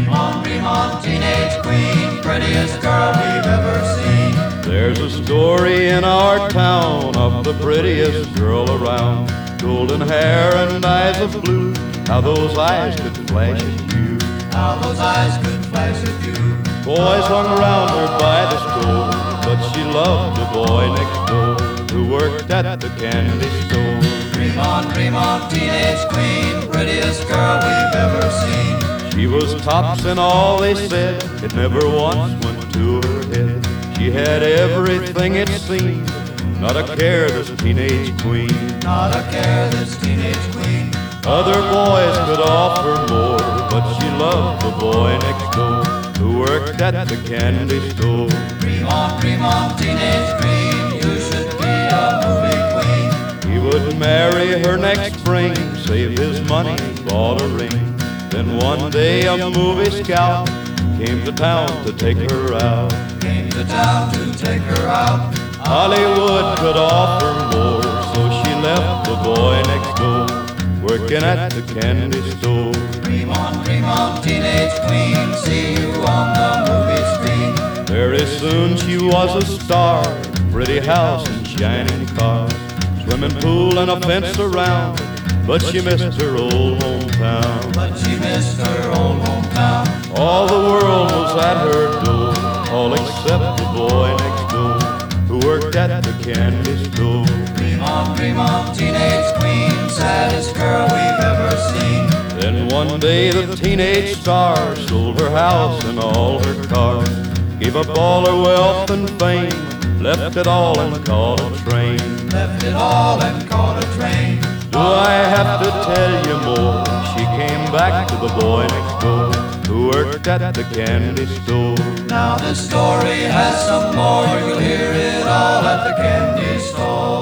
dream on, teenage queen, prettiest girl we've ever seen. There's a story in our town of the prettiest girl around. Golden hair and eyes of blue, how those eyes could flash at you. How those eyes could flash at you. Boys hung around her by the store, but she loved the boy next door who worked at the candy store. Dream on, teenage queen, prettiest girl we've ever seen. She was tops in all they said, it never once went to her head. She had everything it seemed, not a care this teenage queen. Not a care this teenage queen. Other boys could offer more, but she loved the boy next door who worked at the candy store. Dream on, teenage queen, you should be a movie queen. He would marry her next spring, save his money, bought a ring. Then one day a movie scout came to town to take her out. Came to town to take her out. Hollywood could offer more, so she left the boy next door, working at the candy store. Dream on, teenage queen, see you on the movie screen. Very soon she was a star, pretty house and shining cars, swimming pool and a fence around, but she missed her old hometown. But she missed her old hometown. All the world was at her door, all except the boy next door who worked at the candy store. Dream on, teenage queen, saddest girl we've ever seen. Then one day the teenage star sold her house and all her cars, gave up all her wealth and fame, left it all and caught a train. Left it all and caught a train. Do I have to tell you more? She came back to the boy next door who worked at the candy store. Now the story has some more, you'll hear it all at the candy store.